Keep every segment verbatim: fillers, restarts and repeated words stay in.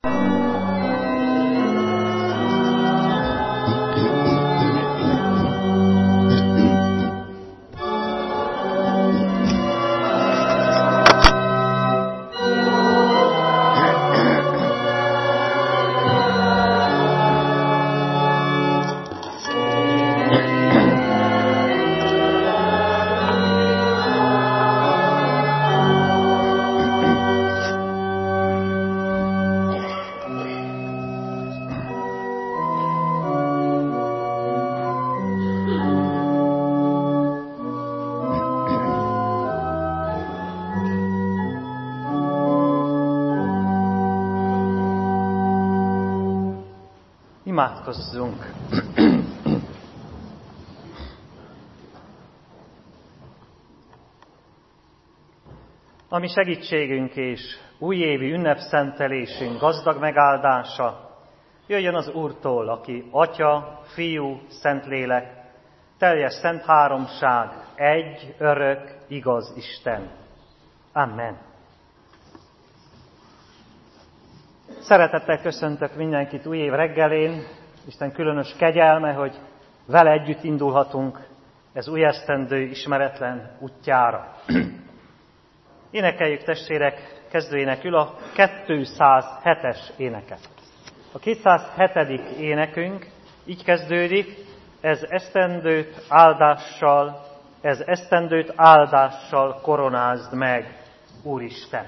Imádkozzunk! A mi segítségünk és újévi ünnepszentelésünk gazdag megáldása jöjjön az Úrtól, aki Atya, Fiú, Szentlélek, teljes szent háromság, egy, örök, igaz Isten. Amen. Szeretettel köszöntök mindenkit új év reggelén, Isten különös kegyelme, hogy vele együtt indulhatunk ez új esztendő ismeretlen útjára. Énekeljük, testvérek, kezdőénekül a kétszázhetes éneket. A kétszázhetedik énekünk így kezdődik: ez esztendőt áldással, ez esztendőt áldással koronázd meg, Úristen.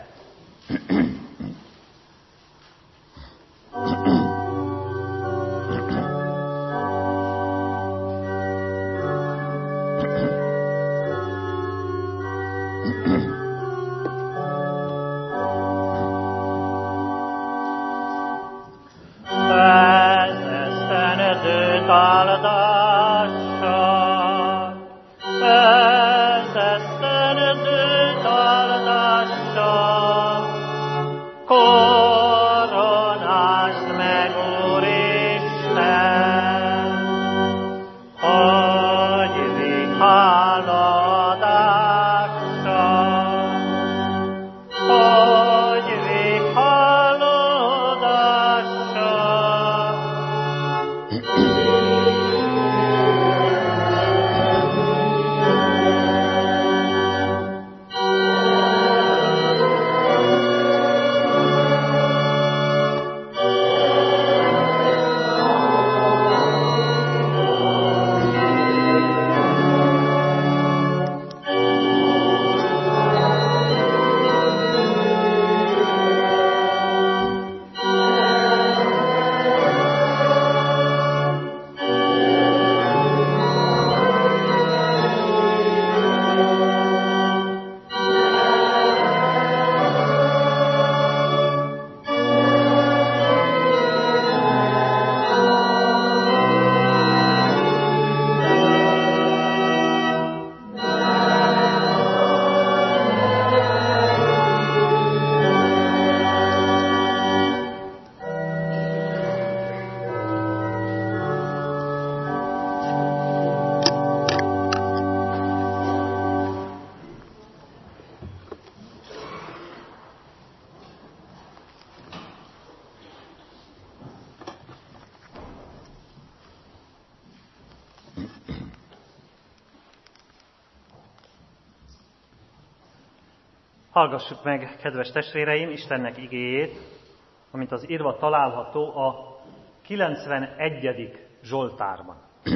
Hallgassuk meg, kedves testvéreim, Istennek igéjét, amint az írva található a kilencvenegyedik Zsoltárban.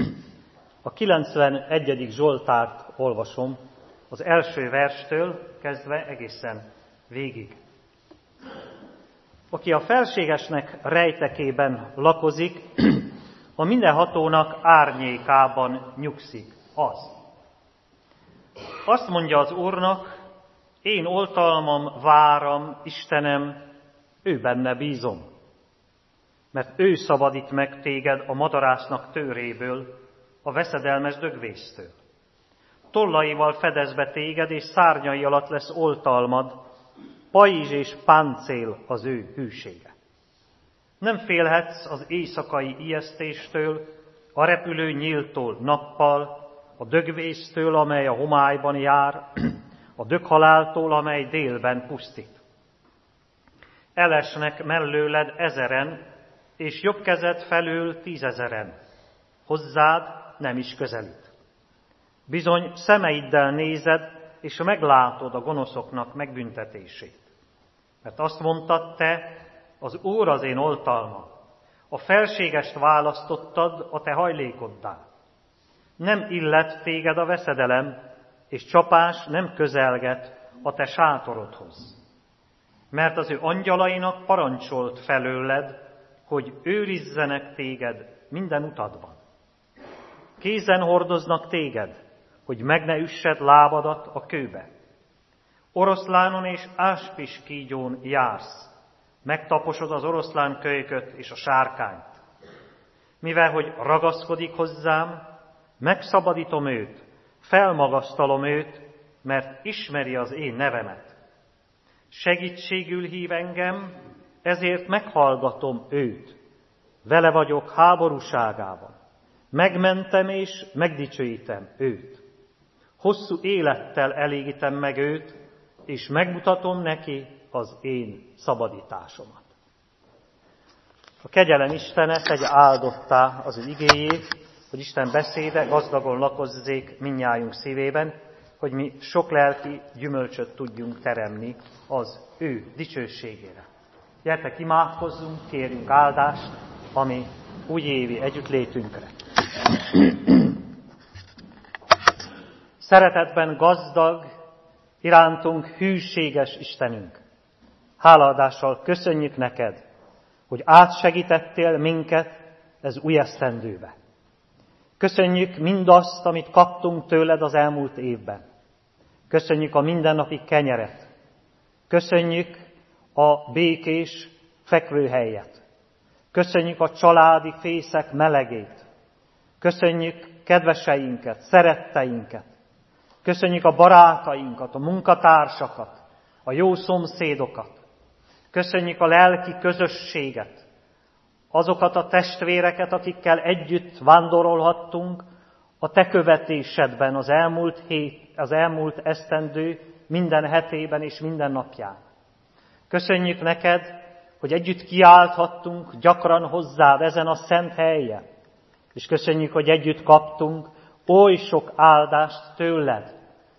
A kilencvenegyedik Zsoltárt olvasom az első verstől kezdve egészen végig. Aki a felségesnek rejtekében lakozik, a mindenhatónak árnyékában nyugszik az. Azt mondja az Úrnak: én oltalmam, váram, Istenem, ő benne bízom. Mert ő szabadít meg téged a madarásznak tőréből, a veszedelmes dögvésztől. Tollaival fedez be téged, és szárnyai alatt lesz oltalmad, pajzs és páncél az ő hűsége. Nem félhetsz az éjszakai ijesztéstől, a repülő nyíltól nappal, a dögvésztől, amely a homályban jár, a döghaláltól, amely délben pusztít. elesnek mellőled ezeren, és jobb kezed felül tízezeren. Hozzád nem is közelít. Bizony szemeiddel nézed, és meglátod a gonoszoknak megbüntetését. Mert azt mondtad te, az Úr az én oltalmam, a felségest választottad a te hajlékoddá. Nem illet téged a veszedelem, és csapás nem közelget a te sátorodhoz. Mert az ő angyalainak parancsolt felőled, hogy őrizzenek téged minden utadban. Kézen hordoznak téged, hogy meg ne üssed lábadat a kőbe. Oroszlánon és áspis kígyón jársz, megtaposod az oroszlán kölyköt és a sárkányt. Mivel, hogy ragaszkodik hozzám, megszabadítom őt, felmagasztalom őt, mert ismeri az én nevemet. Segítségül hív engem, ezért meghallgatom őt. Vele vagyok háborúságában. Megmentem és megdicsőítem őt. Hosszú élettel elégítem meg őt, és megmutatom neki az én szabadításomat. A kegyelem Istene tegye áldottá az ő igéjét, hogy Isten beszéde gazdagon lakozzék mindnyájunk szívében, hogy mi sok lelki gyümölcsöt tudjunk teremni az ő dicsőségére. Gyertek, imádkozzunk, kérjünk áldást, ami újévi együttlétünkre. Szeretetben gazdag, irántunk hűséges Istenünk. Hálaadással köszönjük neked, hogy átsegítettél minket ez új esztendőbe. Köszönjük mindazt, amit kaptunk tőled az elmúlt évben. Köszönjük a mindennapi kenyeret. Köszönjük a békés fekvőhelyet. Köszönjük a családi fészek melegét. Köszönjük kedveseinket, szeretteinket. Köszönjük a barátainkat, a munkatársakat, a jó szomszédokat. Köszönjük a lelki közösséget, azokat a testvéreket, akikkel együtt vándorolhattunk a te követésedben az elmúlt hét, az elmúlt esztendő minden hetében és minden napján. Köszönjük neked, hogy együtt kiálthattunk gyakran hozzád ezen a szent helyen, és köszönjük, hogy együtt kaptunk oly sok áldást tőled.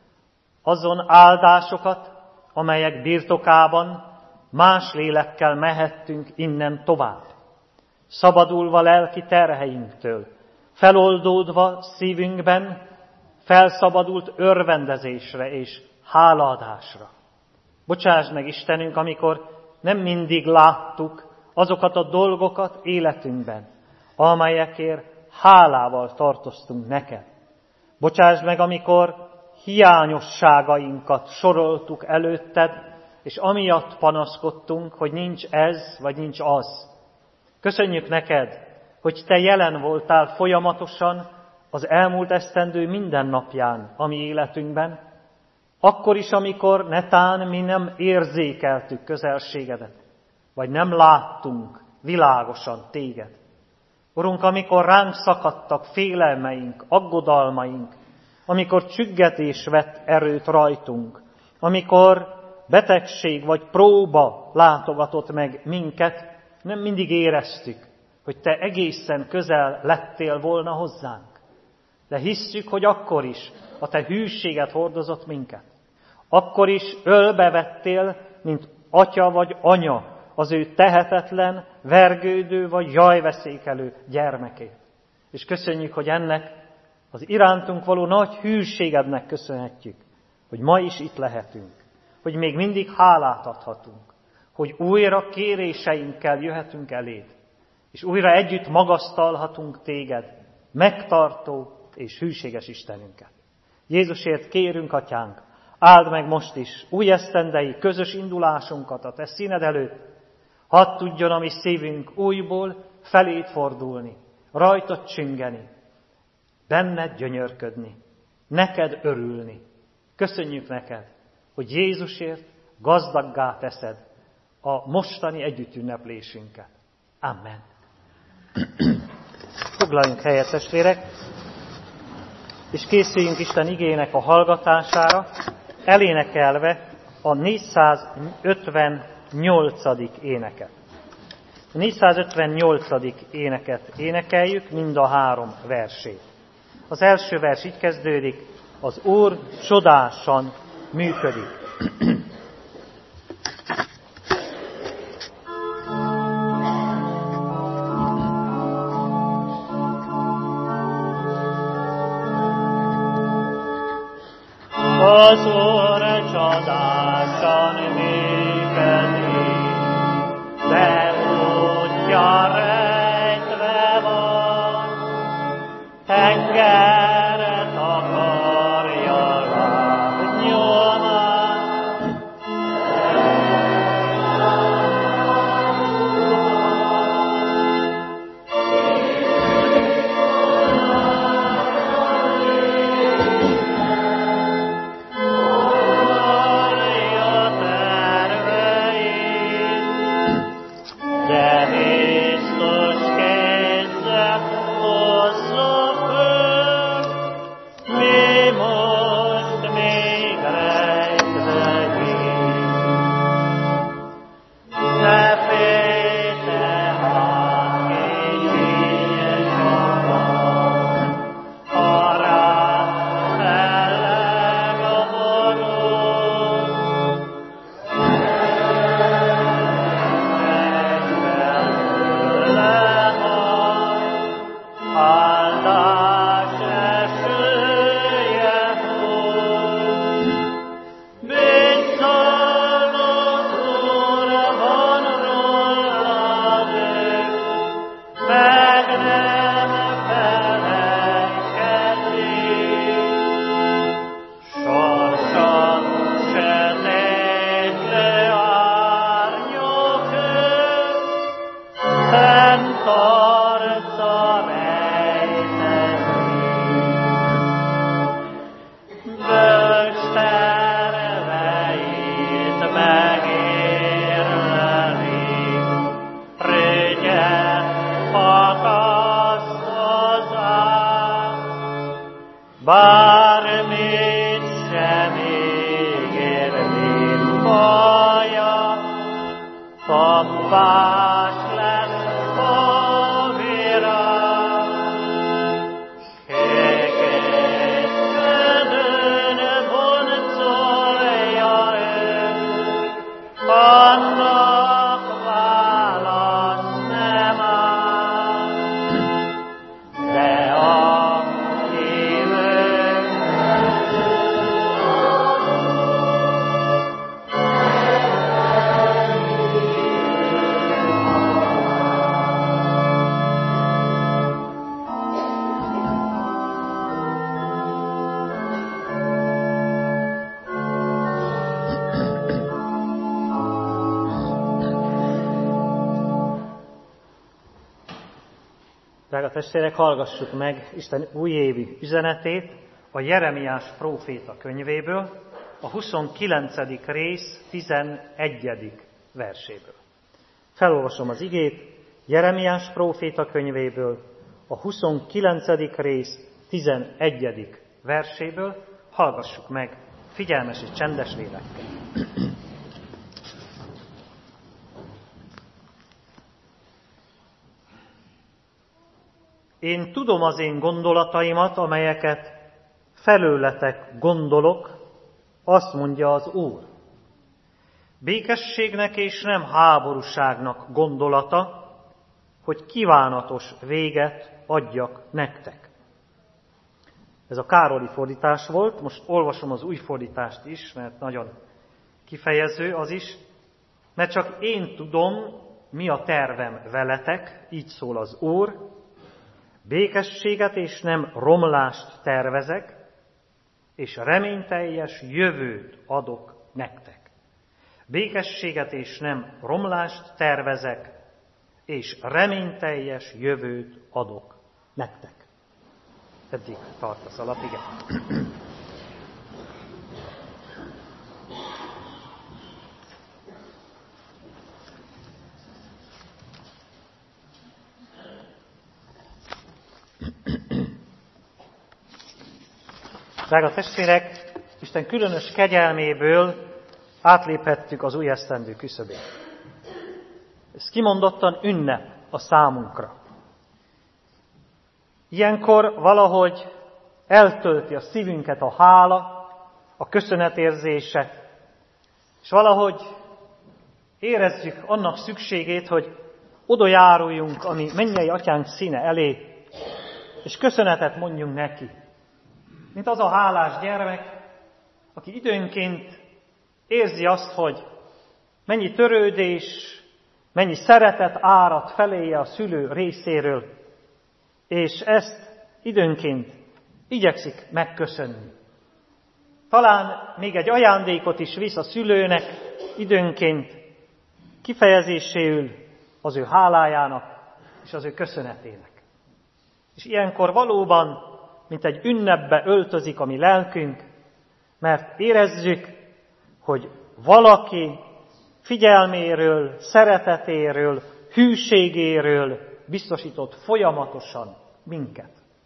Azon áldásokat, amelyek birtokában más lélekkel mehettünk innen tovább. Szabadulva lelki terheinktől, feloldódva szívünkben, felszabadult örvendezésre és hálaadásra. Bocsásd meg, Istenünk, amikor nem mindig láttuk azokat a dolgokat életünkben, amelyekért hálával tartoztunk neked. Bocsásd meg, amikor hiányosságainkat soroltuk előtted, és amiatt panaszkodtunk, hogy nincs ez, vagy nincs az. Köszönjük neked, hogy te jelen voltál folyamatosan az elmúlt esztendő minden napján a mi életünkben, akkor is, amikor netán mi nem érzékeltük közelségedet, vagy nem láttunk világosan téged. Urunk, amikor ránk szakadtak félelmeink, aggodalmaink, amikor csüggetés vett erőt rajtunk, amikor betegség vagy próba látogatott meg minket, nem mindig éreztük, hogy te egészen közel lettél volna hozzánk. De hisszük, hogy akkor is a te hűséget hordozott minket. Akkor is ölbevettél, mint atya vagy anya, az ő tehetetlen, vergődő vagy jajveszékelő gyermekét. És köszönjük, hogy ennek az irántunk való nagy hűségednek köszönhetjük, hogy ma is itt lehetünk, hogy még mindig hálát adhatunk, hogy újra kéréseinkkel jöhetünk eléd, és újra együtt magasztalhatunk téged, megtartó és hűséges Istenünket. Jézusért kérünk, Atyánk, áld meg most is új esztendei közös indulásunkat a te színed előtt, hadd tudjon a mi szívünk újból felét fordulni, rajtad csüngeni, benned gyönyörködni, neked örülni. Köszönjük neked, hogy Jézusért gazdaggá teszed a mostani együttünneplésünket. Amen. Foglaljunk helyet, testvérek, és készüljünk Isten igének a hallgatására, elénekelve a négyszázötven négyszázötvennyolcadik éneket. A négyszázötvennyolcadik éneket énekeljük, mind a három versét. Az első vers így kezdődik, az Úr csodásan működik. Az Úr csodásan működik, de útja rejtve van, tengeret akarja lábnyomni. Bármit sem ígérni baja, tappás lesz a virág. Kékét földön boncolja ő, annak válasz nem áll, de a Drága testvérek, hallgassuk meg Isten újévi üzenetét a Jeremiás próféta könyvéből, a huszonkilencedik rész tizenegyedik verséből. Felolvasom az igét Jeremiás próféta könyvéből, a huszonkilencedik rész tizenegyedik verséből. Hallgassuk meg figyelmes és csendes lélekkel. Én tudom az én gondolataimat, amelyeket felőletek gondolok, azt mondja az Úr. Békességnek és nem háborúságnak gondolata, hogy kívánatos véget adjak nektek. Ez a Károli fordítás volt, most olvasom az új fordítást is, mert nagyon kifejező az is, mert csak én tudom, mi a tervem veletek, így szól az Úr, békességet és nem romlást tervezek, és reményteljes jövőt adok nektek. Békességet és nem romlást tervezek, és reményteljes jövőt adok nektek. Eddig tart az alap, igen. Drága testvérek, Isten különös kegyelméből átléphettük az új esztendő küszöbét. Ez kimondottan ünnep a számunkra. Ilyenkor valahogy eltölti a szívünket a hála, a köszönetérzése, és valahogy érezzük annak szükségét, hogy oda járuljunk a mi mennyei atyánk színe elé, és köszönetet mondjunk neki. Mint az a hálás gyermek, aki időnként érzi azt, hogy mennyi törődés, mennyi szeretet árad feléje a szülő részéről, és ezt időnként igyekszik megköszönni. Talán még egy ajándékot is visz a szülőnek időnként kifejezéséül az ő hálájának és az ő köszönetének. És ilyenkor valóban, mint egy ünnepbe öltözik a mi lelkünk, mert érezzük, hogy valaki figyelméről, szeretetéről, hűségéről biztosított folyamatosan minket.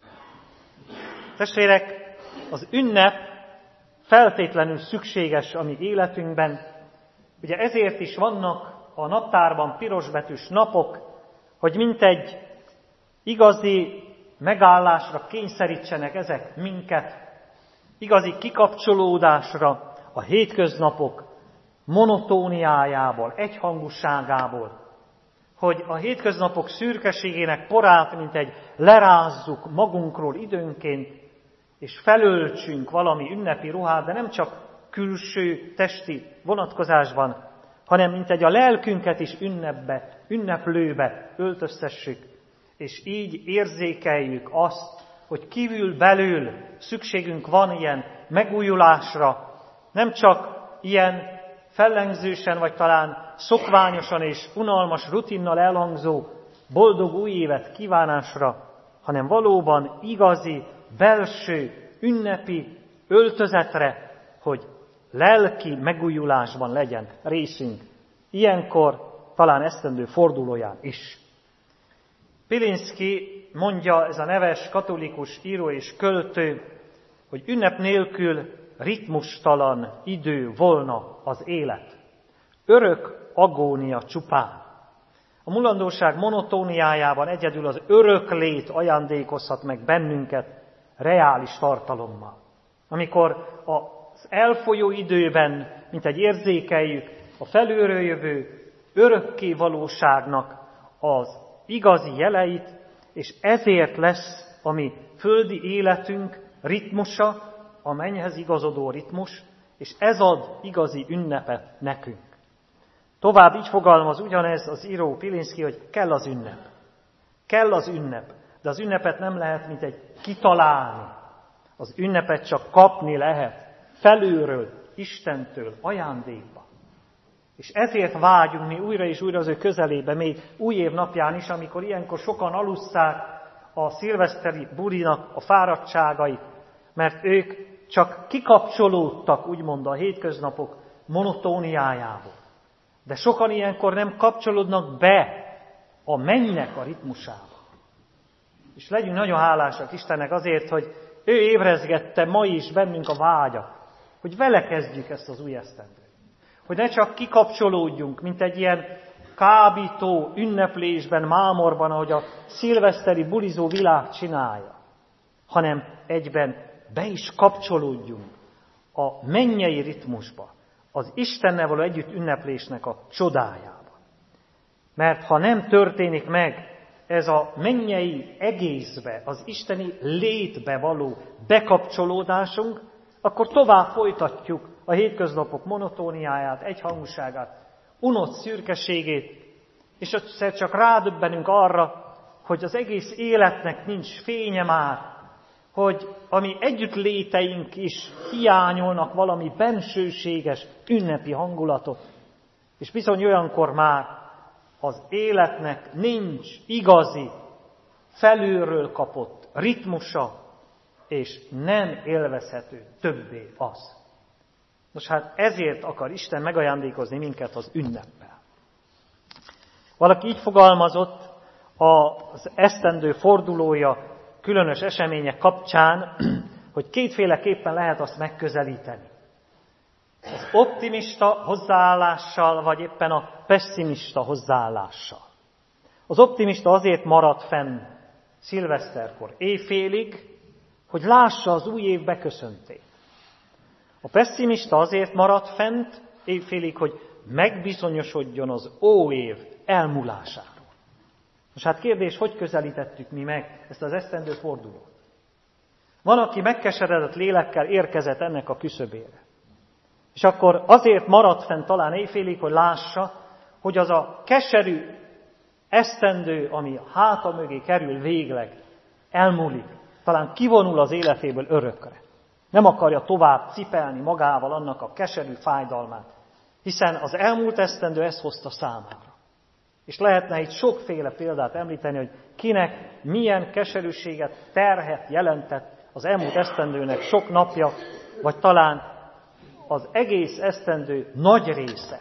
Testvérek, az ünnep feltétlenül szükséges a mi életünkben. Ugye ezért is vannak a naptárban pirosbetűs napok, hogy mintegy igazi megállásra kényszerítsenek ezek minket, igazi kikapcsolódásra a hétköznapok monotóniájából, egyhangúságából, hogy a hétköznapok szürkeségének porát, mint egy lerázzuk magunkról időnként, és felöltsünk valami ünnepi ruhát, de nem csak külső, testi vonatkozásban, hanem mint egy a lelkünket is ünnepbe, ünneplőbe öltöztessük, és így érzékeljük azt, hogy kívül belül szükségünk van ilyen megújulásra, nem csak ilyen fellengzősen, vagy talán szokványosan és unalmas rutinnal elhangzó boldog új évet kívánásra, hanem valóban igazi, belső, ünnepi öltözetre, hogy lelki megújulásban legyen részünk. Ilyenkor talán esztendő fordulóján is. Pilinszky mondja, ez a neves katolikus író és költő, hogy ünnep nélkül ritmustalan idő volna az élet. Örök agónia csupán. A mulandóság monotóniájában egyedül az örök lét ajándékozhat meg bennünket reális tartalommal. Amikor az elfolyó időben, mint egy érzékeljük, a felülről jövő örökké valóságnak az igazi jeleit, és ezért lesz a mi földi életünk ritmusa, a mennyhez igazodó ritmus, és ez ad igazi ünnepet nekünk. Tovább így fogalmaz ugyanez az író Pilinszky, hogy kell az ünnep. Kell az ünnep, de az ünnepet nem lehet, mint egy kitalálni. Az ünnepet csak kapni lehet felülről, Istentől, ajándékba. És ezért vágyunk mi újra és újra az ő közelébe, még új év napján is, amikor ilyenkor sokan alusszák a szilveszteri bulinak a fáradtságait, mert ők csak kikapcsolódtak, úgymond a hétköznapok monotóniájából. De sokan ilyenkor nem kapcsolódnak be a mennynek a ritmusába. És legyünk nagyon hálásak Istennek azért, hogy ő ébrezgette ma is bennünk a vágyat, hogy vele kezdjük ezt az új esztendőt. Hogy ne csak kikapcsolódjunk, mint egy ilyen kábító ünneplésben, mámorban, ahogy a szilveszteri bulizó világ csinálja, hanem egyben be is kapcsolódjunk a mennyei ritmusba, az Istennel való együtt ünneplésnek a csodájába. Mert ha nem történik meg ez a mennyei egészbe, az isteni létbe való bekapcsolódásunk, akkor tovább folytatjuk a hétköznapok monotóniáját, egyhangúságát, unott szürkeségét, és egyszer csak rádöbbenünk arra, hogy az egész életnek nincs fénye már, hogy a mi együttléteink is hiányolnak valami bensőséges, ünnepi hangulatot. És bizony olyankor már az életnek nincs igazi, felülről kapott ritmusa, és nem élvezhető többé az. Nos hát ezért akar Isten megajándékozni minket az ünneppel. Valaki így fogalmazott az esztendő fordulója különös események kapcsán, hogy kétféleképpen lehet azt megközelíteni. Az optimista hozzáállással, vagy éppen a pesszimista hozzáállással. Az optimista azért maradt fenn szilveszterkor éjfélig, hogy lássa az új év beköszöntét. A pesszimista azért maradt fent éjfélig, hogy megbizonyosodjon az óév elmúlásáról. Most hát kérdés, hogy közelítettük mi meg ezt az esztendő fordulót? Van, aki megkeseredett lélekkel érkezett ennek a küszöbére. És akkor azért maradt fent talán éjfélig, hogy lássa, hogy az a keserű esztendő, ami háta mögé kerül végleg, elmúlik. Talán kivonul az életéből örökre. Nem akarja tovább cipelni magával annak a keserű fájdalmát, hiszen az elmúlt esztendő ezt hozta számára. És lehetne itt sokféle példát említeni, hogy kinek milyen keserűséget, terhet jelentett az elmúlt esztendőnek sok napja, vagy talán az egész esztendő nagy része.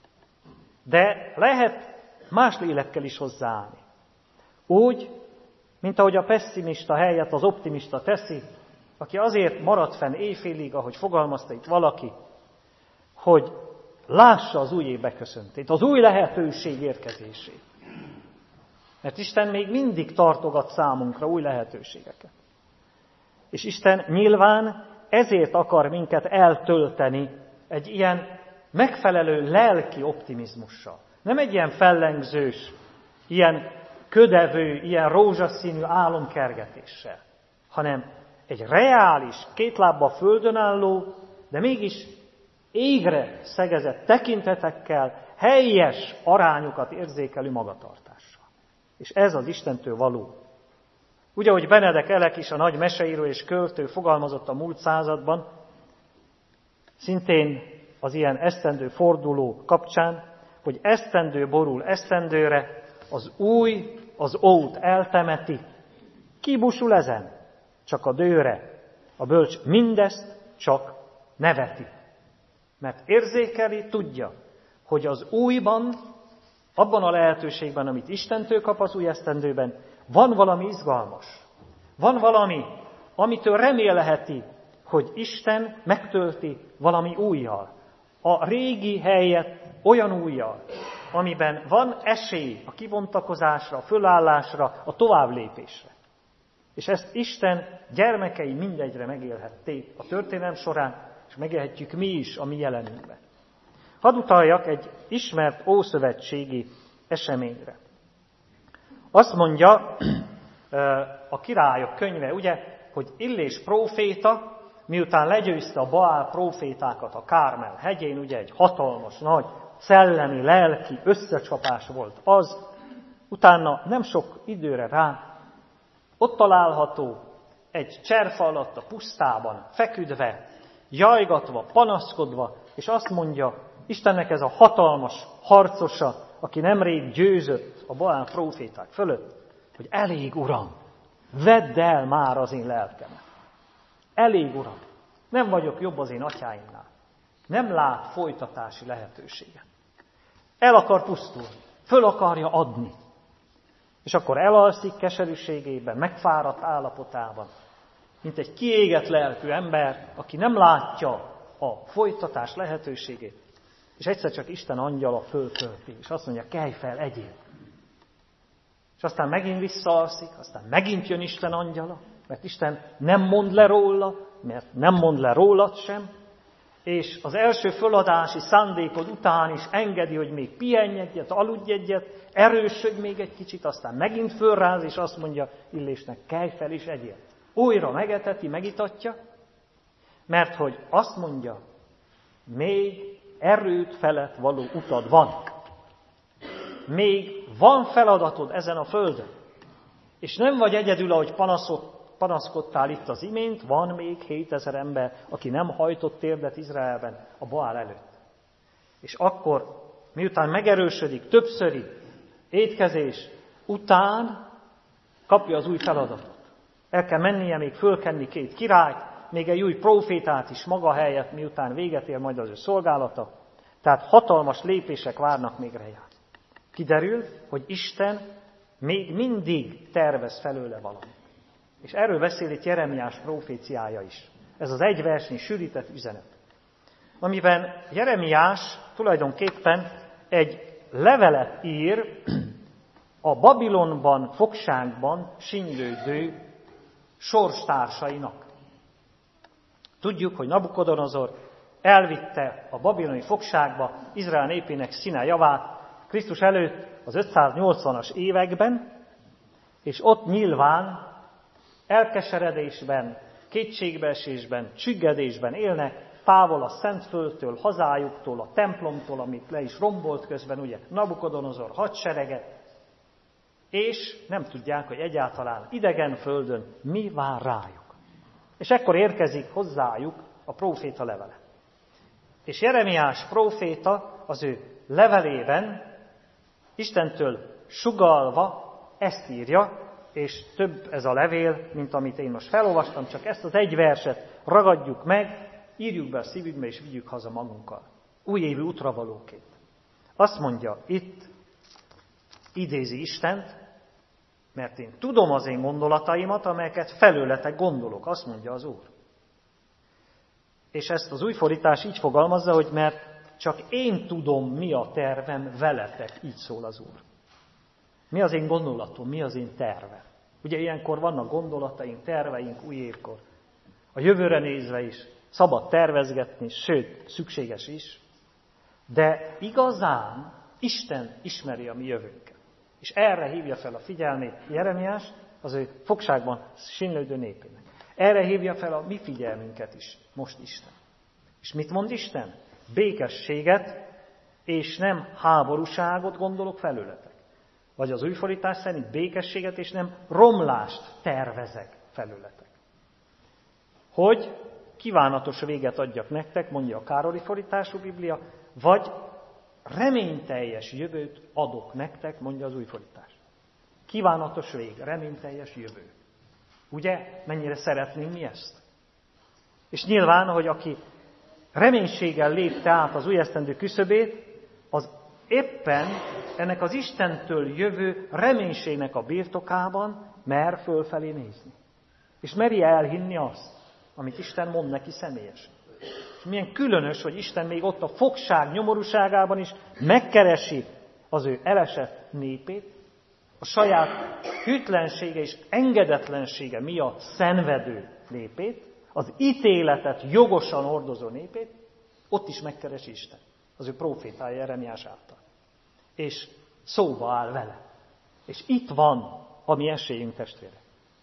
De lehet más lélekkel is hozzáállni. Úgy, mint ahogy a pesszimista helyett az optimista teszi, aki azért maradt fenn éjfélig, ahogy fogalmazta itt valaki, hogy lássa az új év beköszöntét, az új lehetőség érkezését. Mert Isten még mindig tartogat számunkra új lehetőségeket. És Isten nyilván ezért akar minket eltölteni egy ilyen megfelelő lelki optimizmussal. Nem egy ilyen fellengzős, ilyen ködevő, ilyen rózsaszínű álomkergetéssel, hanem egy reális, két lábba földön álló, de mégis égre szegezett tekintetekkel, helyes arányokat érzékelő magatartással. És ez az Istentől való. Ugye, ahogy Benedek Elek is, a nagy meseíró és költő fogalmazott a múlt században, szintén az ilyen esztendő forduló kapcsán, hogy esztendő borul esztendőre, az új, az ót eltemeti. Ki busul ezen? Csak a dőre. A bölcs mindezt csak neveti. Mert érzékeli, tudja, hogy az újban, abban a lehetőségben, amit Istentől kap az új esztendőben, van valami izgalmas. Van valami, amitől remélheti, hogy Isten megtölti valami újjal. A régi helyet olyan újjal, amiben van esély a kibontakozásra, a fölállásra, a továbblépésre. És ezt Isten gyermekei mindegyre megélhették a történelem során, és megélhetjük mi is a mi jelenünkben. Hadd utaljak egy ismert ószövetségi eseményre. Azt mondja a Királyok könyve, ugye, hogy Illés próféta, miután legyőzte a Baál prófétákat a Kármel hegyén, ugye egy hatalmas, nagy, szellemi, lelki összecsapás volt az, utána nem sok időre rá, ott található egy cserfa alatt a pusztában, feküdve, jajgatva, panaszkodva, és azt mondja, Istennek ez a hatalmas harcosa, aki nemrég győzött a Baál próféták fölött, hogy elég, Uram, vedd el már az én lelkemet. Elég, Uram, nem vagyok jobb az én atyáimnál. Nem lát folytatási lehetőséget. El akar pusztulni, föl akarja adni. És akkor elalszik keserűségében, megfáradt állapotában, mint egy kiégett lelkű ember, aki nem látja a folytatás lehetőségét. És egyszer csak Isten angyala föltölti, és azt mondja, kelj fel, egyél. És aztán megint visszaalszik, aztán megint jön Isten angyala, mert Isten nem mond le róla, mert nem mond le rólad sem, és az első föladási szándékod után is engedi, hogy még pihenj egyet, aludj egyet, erősödj még egy kicsit, aztán megint fölráz, és azt mondja Illésnek, kelj fel és egyél. Újra megeteti, megitatja, mert hogy azt mondja, még erőd felett való utad van. Még van feladatod ezen a földön. És nem vagy egyedül, ahogy panaszod, panaszkodtál itt az imént, van még hétezer ember, aki nem hajtott térdet Izraelben a Baál előtt. És akkor, miután megerősödik többszöri étkezés után, kapja az új feladatot. El kell mennie még fölkenni két királyt, még egy új prófétát is maga helyett, miután véget ér majd az ő szolgálata. Tehát hatalmas lépések várnak még rá. Kiderül, hogy Isten még mindig tervez felőle valamit. És erről beszél itt Jeremiás próféciája is. Ez az egy versnyi sűrített üzenet. amiben Jeremiás tulajdonképpen egy levelet ír a Babilonban, fogságban sínylődő sorstársainak. Tudjuk, hogy Nabukodonozor elvitte a babiloni fogságba Izrael népének színe javát Krisztus előtt az ötszáznyolcvanas években, és ott nyilván elkeseredésben, kétségbeesésben, csüggedésben élnek, távol a Szentföldtől, hazájuktól, a templomtól, amit le is rombolt közben, ugye Nabukodonozor hadserege, és nem tudják, hogy egyáltalán idegen földön mi vár rájuk. És ekkor érkezik hozzájuk a próféta levele. És Jeremiás próféta az ő levelében Istentől sugallva ezt írja, és több ez a levél, mint amit én most felolvastam, csak ezt az egy verset ragadjuk meg, írjuk be a szívünkbe, és vigyük haza magunkkal. Újévi útravalóként. Azt mondja itt, idézi Istent, mert én tudom az én gondolataimat, amelyeket felőletek gondolok, azt mondja az Úr. És ezt az új fordítás így fogalmazza, hogy mert csak én tudom, mi a tervem veletek, így szól az Úr. Mi az én gondolatom, mi az én tervem? Ugye ilyenkor vannak gondolataink, terveink új évkor. A jövőre nézve is szabad tervezgetni, sőt, szükséges is. De igazán Isten ismeri a mi jövőnket. És erre hívja fel a figyelmét Jeremiás, az ő fogságban sínlődő népének. Erre hívja fel a mi figyelmünket is, most Isten. És mit mond Isten? Békességet, és nem háborúságot gondolok felőletek. Vagy az új fordítás szerint békességet, és nem romlást tervezek felőletek. Hogy kívánatos véget adjak nektek, mondja a Károli fordítású Biblia, vagy reményteljes jövőt adok nektek, mondja az új fordítás. Kívánatos vég, reményteljes jövő. Ugye, mennyire szeretnénk mi ezt? És nyilván, hogy aki reménységgel lépte át az új esztendő küszöbét, az éppen ennek az Istentől jövő reménységnek a birtokában mer fölfelé nézni. És meri elhinni azt, amit Isten mond neki személyesen. És milyen különös, hogy Isten még ott a fogság nyomorúságában is megkeresi az ő elesett népét, a saját hűtlensége és engedetlensége miatt szenvedő népét, az ítéletet jogosan hordozó népét, ott is megkeresi Isten, az ő prófétája Jeremiás által. És szóba áll vele. És itt van a mi esélyünk, testvérek.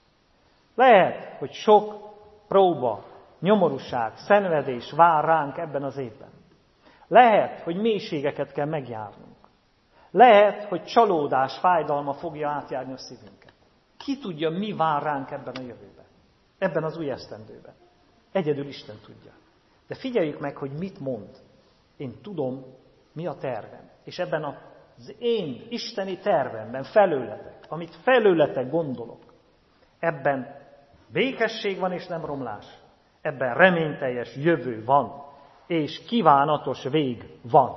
Lehet, hogy sok próba, nyomorúság, szenvedés vár ránk ebben az évben. Lehet, hogy mélységeket kell megjárnunk. Lehet, hogy csalódás, fájdalma fogja átjárni a szívünket. Ki tudja, mi vár ránk ebben a jövőben, ebben az új esztendőben. Egyedül Isten tudja. De figyeljük meg, hogy mit mond. Én tudom, mi a tervem. És ebben az én isteni tervemben felőletek, amit felőletek gondolok, ebben békesség van és nem romlás. Ebben reményteljes jövő van, és kívánatos vég van.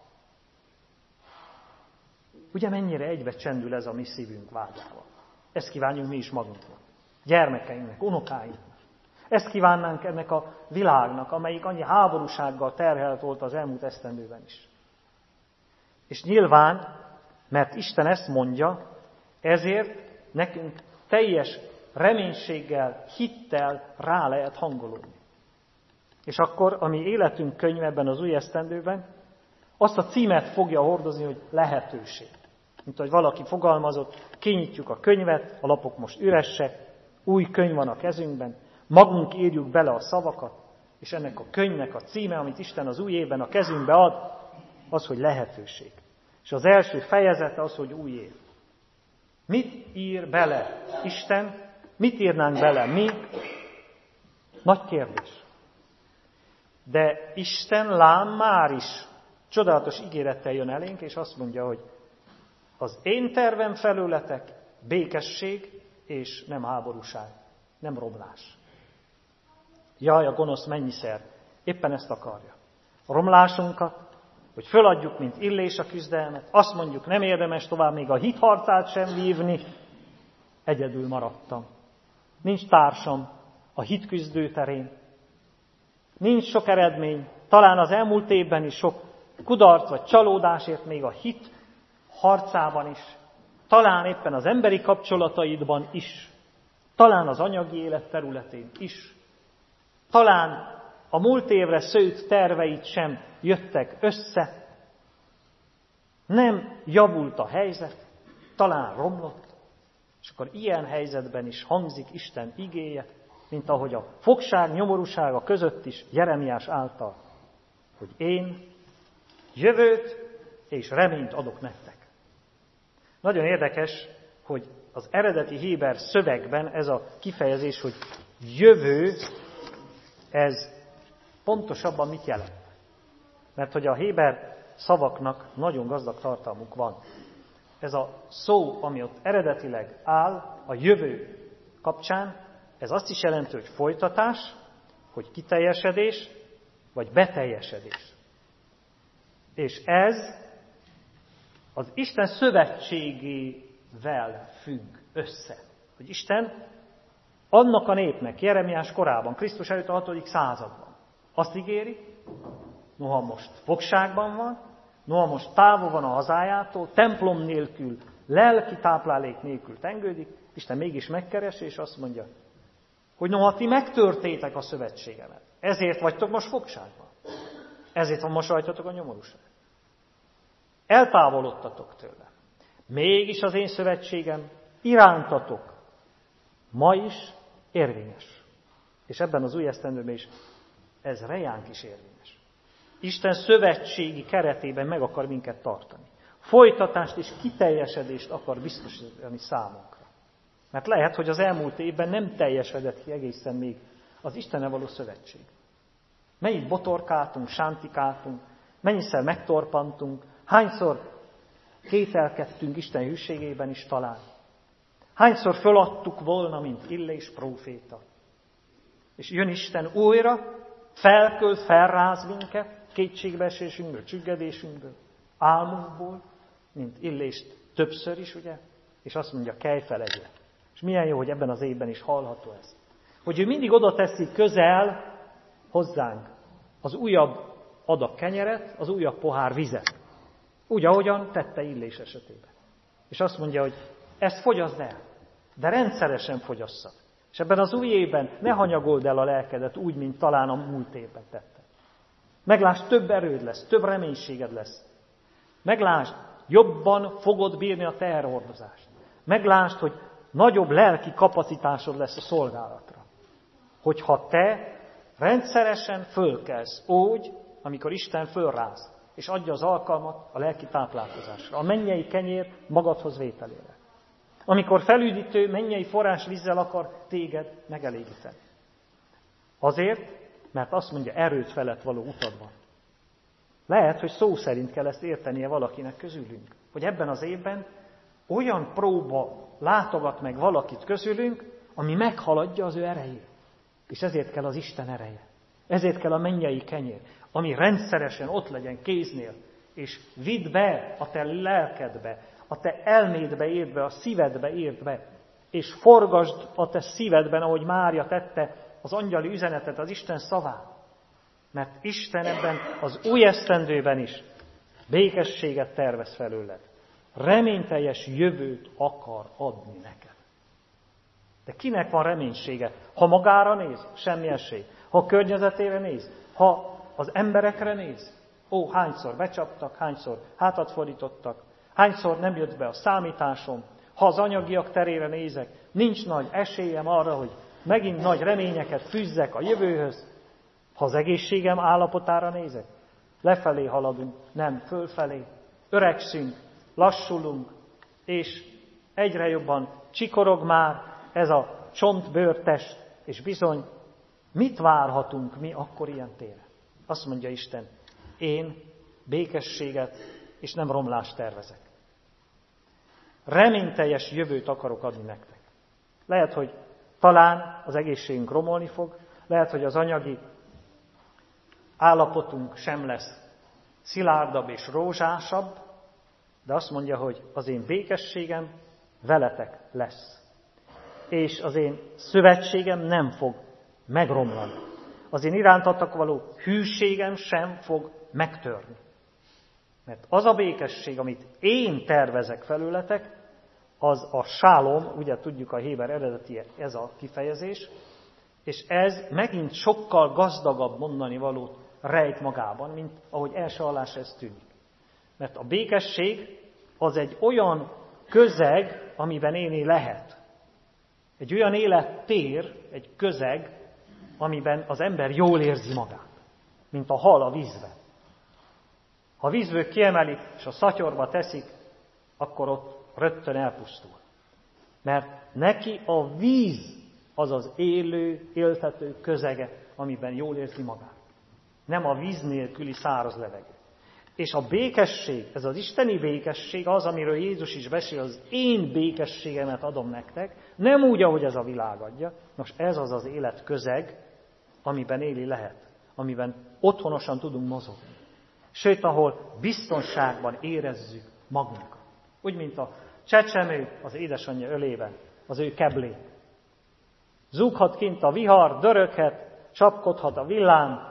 Ugye mennyire egybe csendül ez a mi szívünk vágyával? Ezt kívánjuk mi is magunknak, gyermekeinknek, unokáinknak. Ezt kívánnánk ennek a világnak, amelyik annyi háborúsággal terhelt volt az elmúlt esztendőben is. És nyilván, mert Isten ezt mondja, ezért nekünk teljes reménységgel, hittel rá lehet hangolódni. És akkor a mi életünk könyve ebben az új esztendőben azt a címet fogja hordozni, hogy lehetőség. Mint ahogy valaki fogalmazott, kinyitjuk a könyvet, a lapok most üresek, új könyv van a kezünkben, magunk írjuk bele a szavakat, és ennek a könyvnek a címe, amit Isten az új évben a kezünkbe ad, az, hogy lehetőség. És az első fejezete az, hogy új év. Mit ír bele Isten? Mit írnánk bele mi? Nagy kérdés. De Isten lám már is csodálatos ígérettel jön elénk, és azt mondja, hogy az én tervem felőletek békesség, és nem háborúság, nem romlás. Jaj, a gonosz mennyiszer éppen ezt akarja. A romlásunkat, hogy föladjuk, mint Illés a küzdelmet, azt mondjuk, nem érdemes tovább még a hitharcát sem vívni, egyedül maradtam. Nincs társam a hitküzdő terén. Nincs sok eredmény, talán az elmúlt évben is sok kudarc vagy csalódásért még a hit harcában is, talán éppen az emberi kapcsolataidban is, talán az anyagi élet területén is, talán a múlt évre szőtt terveid sem jöttek össze, nem javult a helyzet, talán romlott, és akkor ilyen helyzetben is hangzik Isten igéje, mint ahogy a fogság nyomorúsága között is Jeremiás által, hogy én jövőt és reményt adok nektek. Nagyon érdekes, hogy az eredeti héber szövegben ez a kifejezés, hogy jövő, ez pontosabban mit jelent? Mert hogy a héber szavaknak nagyon gazdag tartalmuk van. Ez a szó, ami ott eredetileg áll, a jövő kapcsán, ez azt is jelenti, hogy folytatás, hogy kiteljesedés, vagy beteljesedés. És ez az Isten szövetségével függ össze. Hogy Isten annak a népnek, Jeremiás korában, Krisztus előtt a hatodik században azt ígéri, noha most fogságban van, noha most távol van a hazájától, templom nélkül, lelki táplálék nélkül tengődik, Isten mégis megkeresi, és azt mondja, hogy noha ti megtörtétek a szövetségemet, ezért vagytok most fogságban. Ezért van most rajtatok a nyomorúság. Eltávolodtatok tőle. Mégis az én szövetségem irántatok ma is érvényes. És ebben az új esztendőben is ez rejánk is érvényes. Isten szövetségi keretében meg akar minket tartani. Folytatást és kiteljesedést akar biztosítani számunkra. Mert lehet, hogy az elmúlt évben nem teljesedett ki egészen még az Istennel való szövetség. Mennyit botorkáltunk, sántikáltunk, mennyiszer megtorpantunk, hányszor kételkedtünk Isten hűségében is talán. Hányszor föladtuk volna, mint Illés próféta. És jön Isten újra, felkölt, felráz minket, kétségbeesésünkből, csüggedésünkből, álmunkból, mint Illést többször is, ugye? És azt mondja, kelj fel egyre. És milyen jó, hogy ebben az évben is hallható ez. Hogy ő mindig oda teszi közel hozzánk az újabb adag kenyeret, az újabb pohár vizet. Úgy, ahogyan tette Illés esetében. És azt mondja, hogy ezt fogyaszd el, de rendszeresen fogyasszad. És ebben az új évben ne hanyagold el a lelkedet úgy, mint talán a múlt évben tette. Meglásd, több erőd lesz, több reménységed lesz. Meglásd, jobban fogod bírni a teherhordozást. Meglásd, hogy nagyobb lelki kapacitásod lesz a szolgálatra. Hogyha te rendszeresen fölkelsz úgy, amikor Isten fölráz, és adja az alkalmat a lelki táplálkozásra, a mennyei kenyér magadhoz vételére. Amikor felüdítő mennyei forrásvízzel akar téged megelégíteni. Azért, mert azt mondja, erőt felett való utad van. Lehet, hogy szó szerint kell ezt értenie valakinek közülünk. Hogy ebben az évben olyan próba látogat meg valakit közülünk, ami meghaladja az ő erejét. És ezért kell az Isten ereje. Ezért kell a mennyei kenyér, ami rendszeresen ott legyen kéznél, és vidd be a te lelkedbe, a te elmédbe érd be, a szívedbe érd be, és forgasd a te szívedben, ahogy Mária tette az angyali üzenetet, az Isten szavát. Mert Isten ebben az új esztendőben is békességet tervez felőled. Reményteljes jövőt akar adni neked. De kinek van reménysége? Ha magára néz, semmi esély. Ha a környezetére néz, ha az emberekre néz, ó, hányszor becsaptak, hányszor hátat fordítottak, hányszor nem jött be a számításom, ha az anyagiak terére nézek, nincs nagy esélyem arra, hogy megint nagy reményeket fűzzek a jövőhöz. Ha az egészségem állapotára nézek, lefelé haladunk, nem fölfelé, öregszünk, lassulunk, és egyre jobban csikorog már ez a csontbőrtest, és bizony, mit várhatunk mi akkor ilyen téren? Azt mondja Isten, én békességet és nem romlást tervezek. Reményteljes jövőt akarok adni nektek. Lehet, hogy talán az egészségünk romolni fog, lehet, hogy az anyagi állapotunk sem lesz szilárdabb és rózsásabb, de azt mondja, hogy az én békességem veletek lesz. És az én szövetségem nem fog megromlani. az én irántatok való hűségem sem fog megtörni. Mert az a békesség, amit én tervezek felületek, az a sálom, ugye tudjuk a héber eredeti ez a kifejezés, és ez megint sokkal gazdagabb mondani valót rejt magában, mint ahogy első hallásra ez tűnik. Mert a békesség az egy olyan közeg, amiben élni lehet. Egy olyan élettér, egy közeg, amiben az ember jól érzi magát, mint a hal a vízbe. Ha a vízből kiemelik, és a szatyorba teszik, akkor ott rögtön elpusztul. Mert neki a víz az az élő, éltető közege, amiben jól érzi magát. Nem a víz nélküli száraz levegő. És a békesség, ez az isteni békesség az, amiről Jézus is beszél, az én békességemet adom nektek, nem úgy, ahogy ez a világ adja. Nos, ez az az életközeg, amiben éli lehet, amiben otthonosan tudunk mozogni. Sőt, ahol biztonságban érezzük magunkat. Úgy, mint a csecsemő az édesanyja ölében, az ő keblén. Zúghat kint a vihar, döröghet, csapkodhat a villám,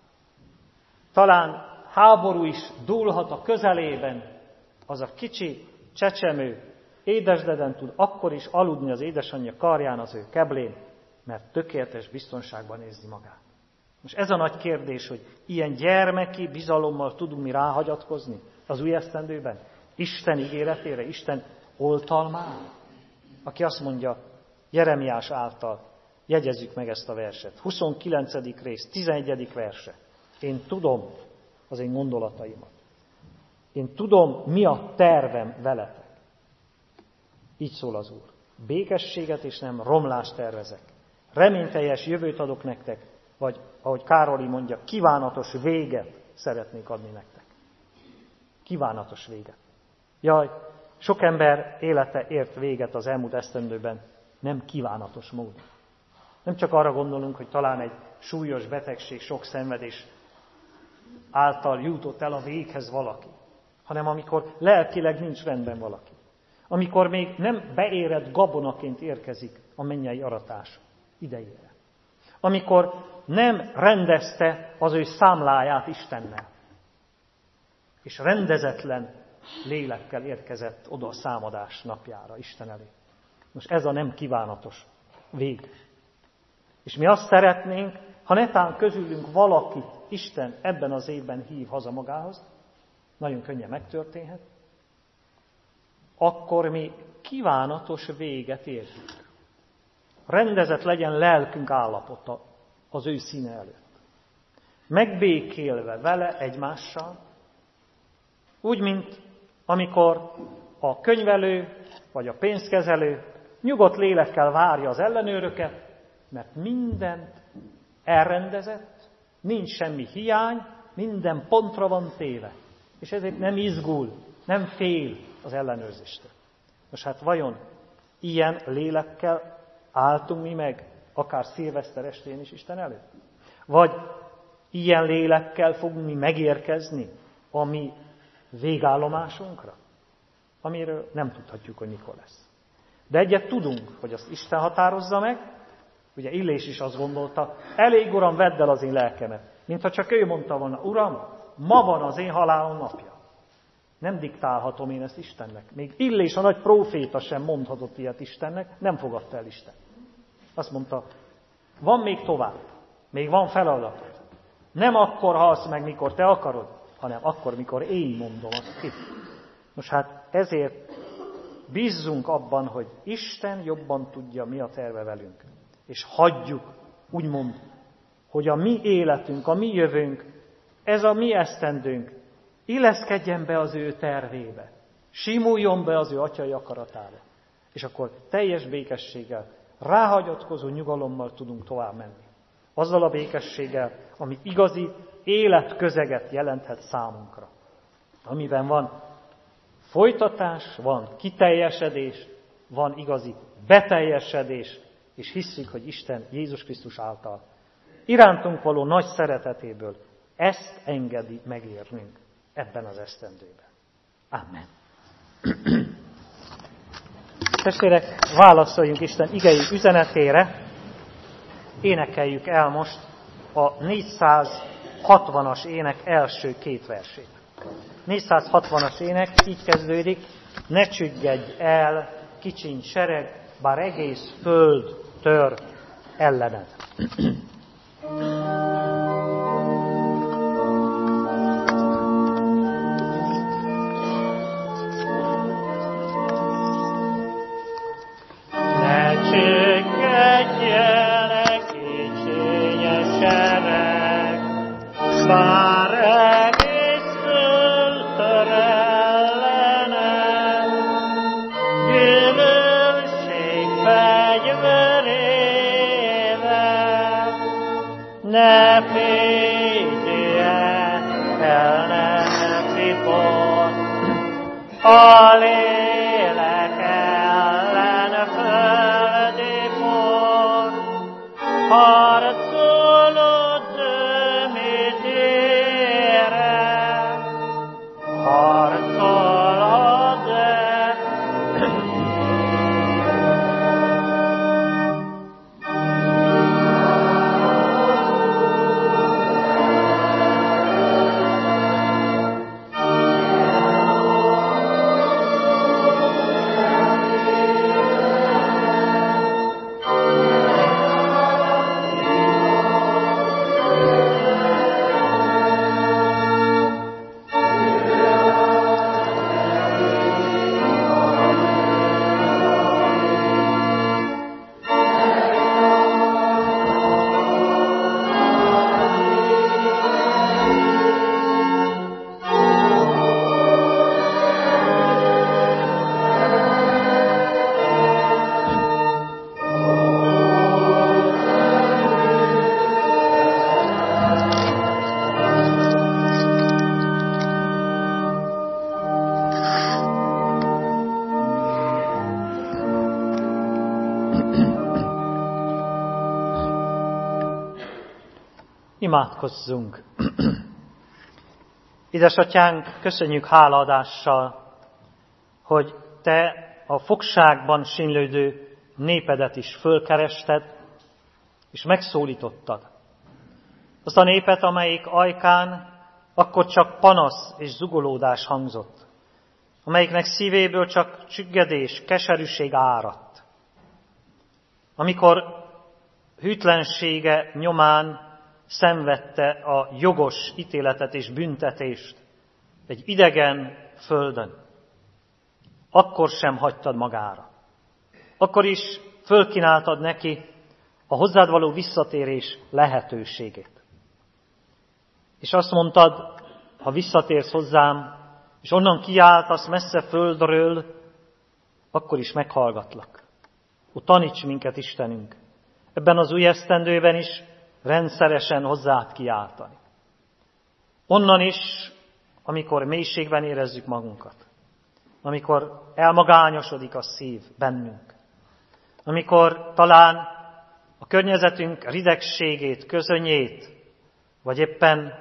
talán háború is dúlhat a közelében, az a kicsi csecsemő édesdeden tud akkor is aludni az édesanyja karján, az ő keblén, mert tökéletes biztonságban érzi magát. Most ez a nagy kérdés, hogy ilyen gyermeki bizalommal tudunk mi ráhagyatkozni az új esztendőben? Isten ígéretére, Isten oltalmára? Aki azt mondja, Jeremiás által, jegyezzük meg ezt a verset. huszonkilencedik rész, tizenegyedik verse. Én tudom az én gondolataimat. Én tudom, mi a tervem veletek. Így szól az Úr. Békességet és nem romlást tervezek. Reményteljes jövőt adok nektek, vagy ahogy Károli mondja, kívánatos véget szeretnék adni nektek. Kívánatos véget. Jaj, sok ember élete ért véget az elmúlt esztendőben, nem kívánatos módon. Nem csak arra gondolunk, hogy talán egy súlyos betegség, sok szenvedés által jutott el a véghez valaki, hanem amikor lelkileg nincs rendben valaki. Amikor még nem beérett gabonaként érkezik a mennyei aratás idejére. Amikor nem rendezte az ő számláját Istennel, és rendezetlen lélekkel érkezett oda a számadás napjára Isten elé. Most ez a nem kívánatos vég. És mi azt szeretnénk, ha netán közülünk valakit Isten ebben az évben hív haza magához, nagyon könnyen megtörténhet, akkor mi kívánatos véget érjük. Rendezett legyen lelkünk állapota az ő színe előtt. Megbékélve vele egymással, úgy, mint amikor a könyvelő vagy a pénzkezelő nyugodt lélekkel várja az ellenőröket, mert mindent elrendezett, nincs semmi hiány, minden pontra van téve. És ezért nem izgul, nem fél az ellenőrzéstől. Most hát vajon ilyen lélekkel álltunk mi meg, akár szilveszter estén is Isten előtt? Vagy ilyen lélekkel fogunk mi megérkezni a mi végállomásunkra, amiről nem tudhatjuk, hogy mikor lesz. De egyet tudunk, hogy azt Isten határozza meg. Ugye Illés is azt gondolta, elég, Uram, vedd el az én lelkemet. Mintha csak ő mondta volna, Uram, ma van az én halálom napja. Nem diktálhatom én ezt Istennek. Még Illés, a nagy próféta sem mondhatott ilyet Istennek, nem fogadta el Isten. Azt mondta, van még tovább, még van feladatod. Nem akkor halsz meg, mikor te akarod, hanem akkor, mikor én mondom azt ki. Most hát ezért bízzunk abban, hogy Isten jobban tudja, mi a terve velünk. És hagyjuk, úgymond, hogy a mi életünk, a mi jövőnk, ez a mi esztendőnk illeszkedjen be az ő tervébe. Simuljon be az ő atyai akaratába. És akkor teljes békességgel, ráhagyatkozó nyugalommal tudunk tovább menni. Azzal a békességgel, ami igazi életközeget jelenthet számunkra. Amiben van folytatás, van kiteljesedés, van igazi beteljesedés, és hisszük, hogy Isten Jézus Krisztus által irántunk való nagy szeretetéből ezt engedi megérnünk ebben az esztendőben. Amen. Testvérek, válaszoljunk Isten igei üzenetére, énekeljük el most a négyszázhatvanas ének első két versét. négyszázhatvanas ének így kezdődik: ne csüggedj el, kicsiny sereg, bár egész föld tör ellened. Ne félj el, ne pipor, a lélek ellen földi por, harcolod mit ére, harcolod. Imádkozzunk! Édesatyánk, köszönjük hálaadással, hogy Te a fogságban sínlődő népedet is fölkerested, és megszólítottad. Azt a népet, amelyik ajkán akkor csak panasz és zugolódás hangzott, amelyiknek szívéből csak csüggedés, keserűség áradt. Amikor hűtlensége nyomán szenvedte a jogos ítéletet és büntetést egy idegen földön, akkor sem hagytad magára. Akkor is fölkínáltad neki a hozzád való visszatérés lehetőségét. És azt mondtad, ha visszatérsz hozzám, és onnan kiáltasz messze földről, akkor is meghallgatlak. Ó, taníts minket, Istenünk, ebben az új esztendőben is rendszeresen hozzád kiáltani. Onnan is, amikor mélységben érezzük magunkat, amikor elmagányosodik a szív bennünk, amikor talán a környezetünk ridegségét, közönyét, vagy éppen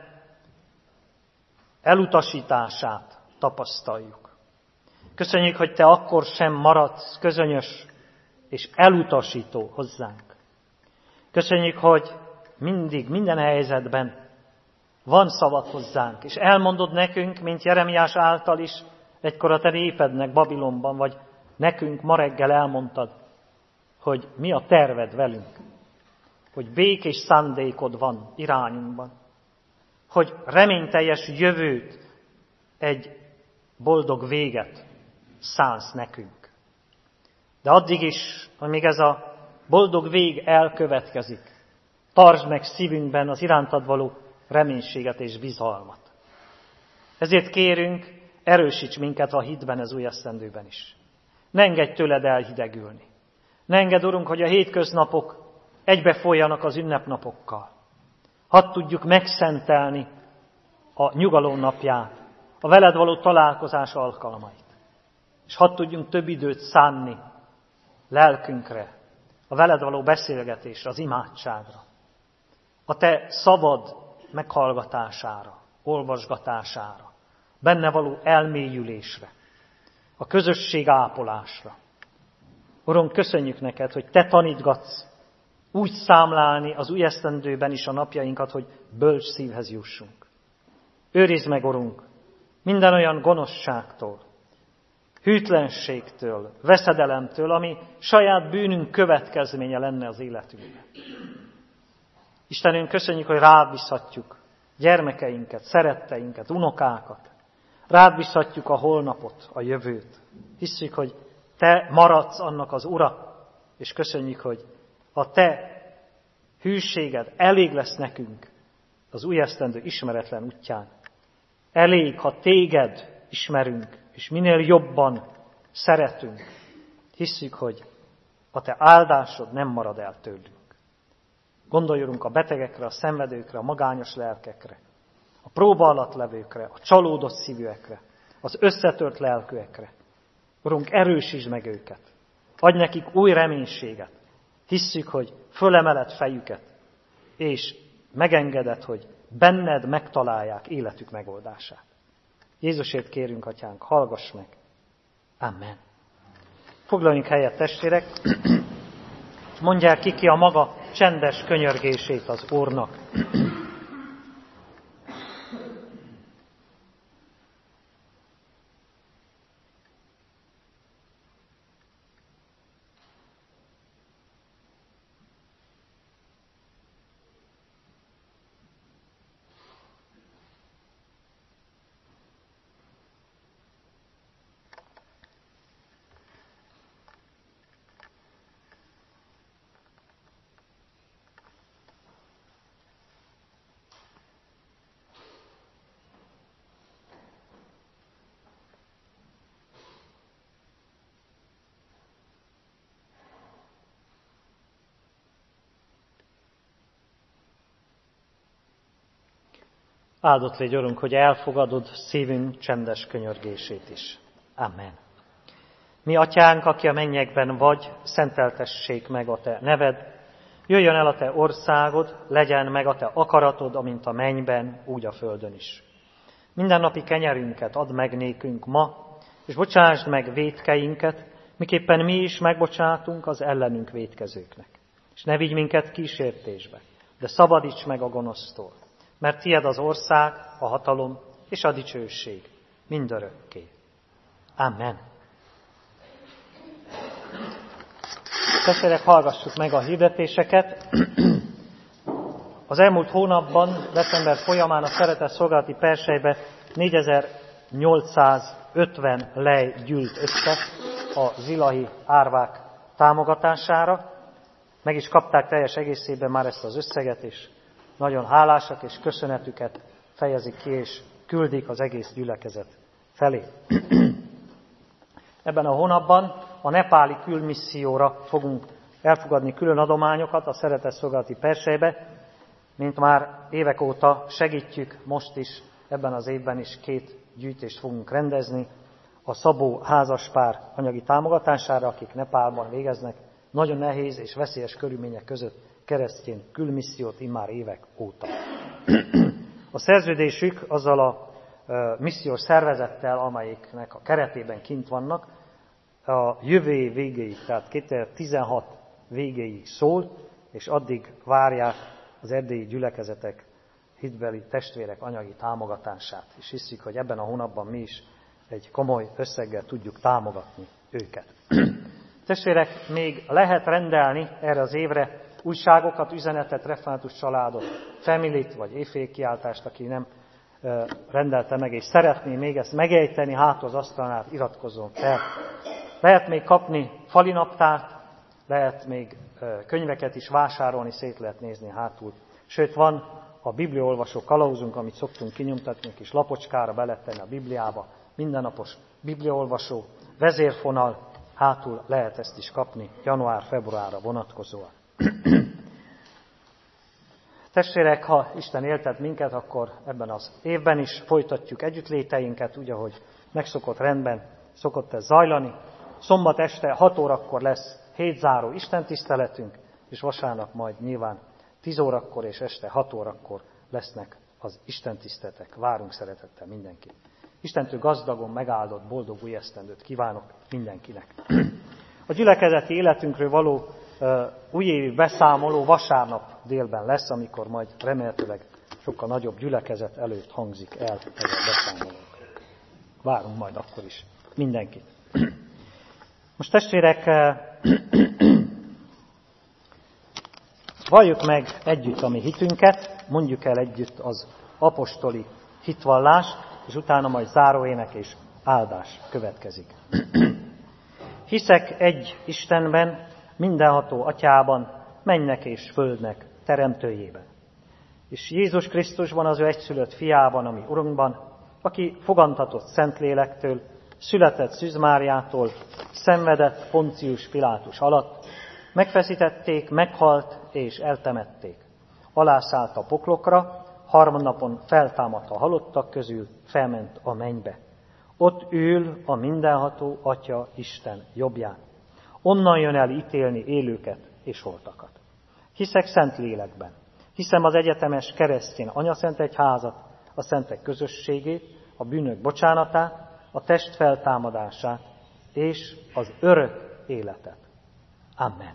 elutasítását tapasztaljuk. Köszönjük, hogy Te akkor sem maradsz közönyös és elutasító hozzánk. Köszönjük, hogy mindig, minden helyzetben van szavad hozzánk, és elmondod nekünk, mint Jeremiás által is, egykor a Te népednek Babilonban, vagy nekünk ma reggel elmondtad, hogy mi a terved velünk, hogy békés szándékod van irányunkban, hogy reményteljes jövőt, egy boldog véget szánsz nekünk. De addig is, amíg ez a boldog vég elkövetkezik, tartsd meg szívünkben az irántad való reménységet és bizalmat. Ezért kérünk, erősíts minket a hitben az új esztendőben is. Ne engedj tőled elhidegülni. Ne engedd, Urunk, hogy a hétköznapok egybefolyjanak az ünnepnapokkal. Hadd tudjuk megszentelni a nyugalom napját, a veled való találkozás alkalmait. És hadd tudjunk több időt szánni lelkünkre, a veled való beszélgetésre, az imádságra, a Te szavad meghallgatására, olvasgatására, benne való elmélyülésre, a közösség ápolásra. Urunk, köszönjük neked, hogy Te tanítgatsz úgy számlálni az új esztendőben is a napjainkat, hogy bölcs szívhez jussunk. Őrizd meg, Urunk, minden olyan gonoszságtól, hűtlenségtől, veszedelemtől, ami saját bűnünk következménye lenne az életünkben. Istenünk, köszönjük, hogy rád bízhatjuk gyermekeinket, szeretteinket, unokákat. Rád bízhatjuk a holnapot, a jövőt. Hisszük, hogy te maradsz annak az Ura, és köszönjük, hogy a te hűséged elég lesz nekünk az új esztendő ismeretlen útján. Elég, ha téged ismerünk, és minél jobban szeretünk. Hisszük, hogy a te áldásod nem marad el tőlünk. Gondoljunk a betegekre, a szenvedőkre, a magányos lelkekre, a próba alatt levőkre, a csalódott szívűekre, az összetört lelkűekre. Urunk, erősítsd meg őket. Adj nekik új reménységet. Hisszük, hogy fölemeled fejüket, és megengeded, hogy benned megtalálják életük megoldását. Jézusért kérünk, Atyánk, hallgass meg. Amen. Foglaljunk helyet, testvérek, mondják ki ki a maga csendes könyörgését az Úrnak. Áldott légy, Urunk, hogy elfogadod szívünk csendes könyörgését is. Amen. Mi, Atyánk, aki a mennyekben vagy, szenteltessék meg a te neved, jöjjön el a te országod, legyen meg a te akaratod, amint a mennyben, úgy a földön is. Mindennapi kenyerünket add meg nékünk ma, és bocsásd meg vétkeinket, miképpen mi is megbocsátunk az ellenünk vétkezőknek. És ne vigy minket kísértésbe, de szabadíts meg a gonosztól. Mert tied az ország, a hatalom és a dicsőség mindörökké. Amen. Testvérek, hallgassuk meg a hirdetéseket. Az elmúlt hónapban, december folyamán a Szeretett Szolgálati Perselybe négyezer-nyolcszázötven lej gyűlt össze a zilahi árvák támogatására. Meg is kapták teljes egészében már ezt az összeget, és nagyon hálásak, és köszönetüket fejezik ki, és küldik az egész gyülekezet felé. Ebben a hónapban a nepáli külmisszióra fogunk elfogadni külön adományokat a Szeretett Szolgálati Perselybe, mint már évek óta segítjük, most is, ebben az évben is két gyűjtést fogunk rendezni a Szabó házaspár anyagi támogatására, akik Nepálban végeznek nagyon nehéz és veszélyes körülmények között keresztény külmissziót immár évek óta. A szerződésük azzal a missziós szervezettel, amelyiknek a keretében kint vannak, a jövő év végéig, tehát kétezer-tizenhat végéig szól, és addig várják az erdélyi gyülekezetek, hitbeli testvérek anyagi támogatását. És hiszük, hogy ebben a hónapban mi is egy komoly összeggel tudjuk támogatni őket. Testvérek, még lehet rendelni erre az évre újságokat, üzenetet, református családot, Familyt vagy éjfélkiáltást, aki nem rendelte meg, és szeretné még ezt megejteni, hát az asztalnál iratkozzon fel. Lehet még kapni falinaptárt, lehet még könyveket is vásárolni, szét lehet nézni hátul. Sőt, van a bibliaolvasó kalauzunk, amit szoktunk kinyomtatni, kis lapocskára be lehet tenni a Bibliába, mindennapos bibliaolvasó, vezérfonal, hátul lehet ezt is kapni január-februárra vonatkozóan. Testvérek, ha Isten éltet minket, akkor ebben az évben is folytatjuk együttléteinket, úgy, ahogy megszokott rendben szokott ez zajlani. Szombat este hat órakor lesz hétzáró istentiszteletünk, és vasárnap majd nyilván tíz órakor és este hat órakor lesznek az istentiszteletek. Várunk szeretettel mindenkit. Istentől gazdagon megáldott, boldog új esztendőt kívánok mindenkinek. A gyülekezeti életünkről való újévi beszámoló vasárnap délben lesz, amikor majd remélhetőleg sokkal nagyobb gyülekezet előtt hangzik el ez a beszámoló. Várunk majd akkor is mindenkit. Most testvérek, valljuk meg együtt a mi hitünket, mondjuk el együtt az apostoli hitvallást, és utána majd záróének és áldás következik. Hiszek egy Istenben, mindenható Atyában, mennek és földnek teremtőjében. És Jézus Krisztusban, az ő egyszülött fiában, ami Urunkban, aki fogantatott Szentlélektől, született Szűz Máriától, szenvedett Poncius Pilátus alatt, megfeszítették, meghalt és eltemették. Alászállt a poklokra, harmadnapon feltámadt a halottak közül, felment a mennybe. Ott ül a mindenható Atya Isten jobbján. Onnan jön el ítélni élőket és holtakat. Hiszek Szentlélekben. Hiszem az egyetemes keresztény anyaszentegyházat, a szentek közösségét, a bűnök bocsánatát, a test feltámadását és az örök életet. Amen.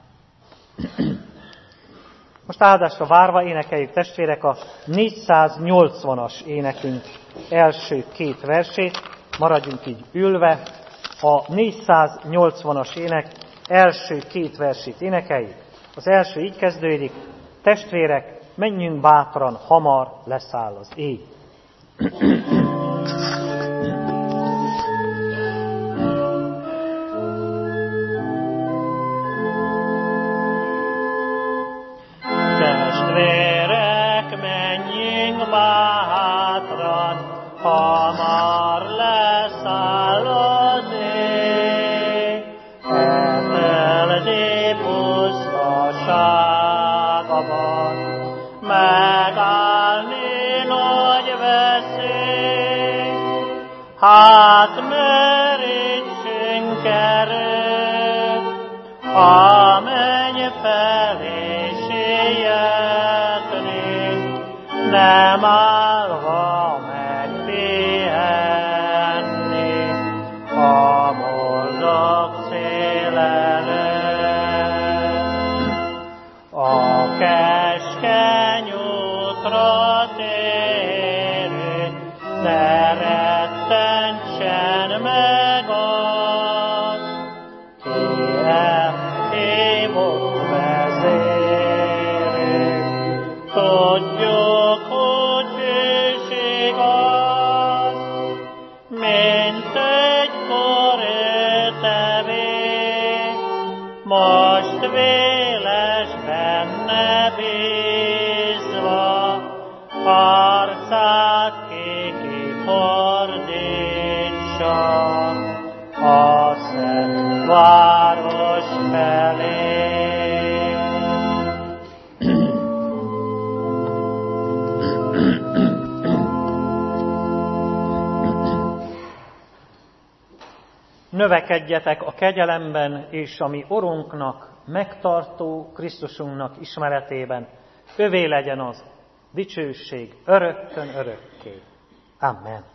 Most áldásra várva énekeljük, testvérek, a négyszáznyolcvanas énekünk első két versét. Maradjunk így ülve. A négyszáznyolcvanas ének első két versét énekeljük. Az első így kezdődik: testvérek, menjünk bátran, hamar leszáll az éj. Testvérek, menjünk bátran, hamar leszáll az éj. E földi pusztaságban megállni nagy veszély. Hát merítsünk erőt, a menny felé sietni, nem állva megpihenni a boldog szél előtt. A keskeny útra térő, ne rettentsen meg az, ki elhívott vezérünk. Tudjuk, hogy hűség az, mint egykor ő tevé, most véles benne bízva, arcát ki kifordítsa a szent város felé. Növekedjetek a kegyelemben, és a mi Urunknak, megtartó Krisztusunknak ismeretében, övé legyen az dicsőség örökkön örökké. Amen.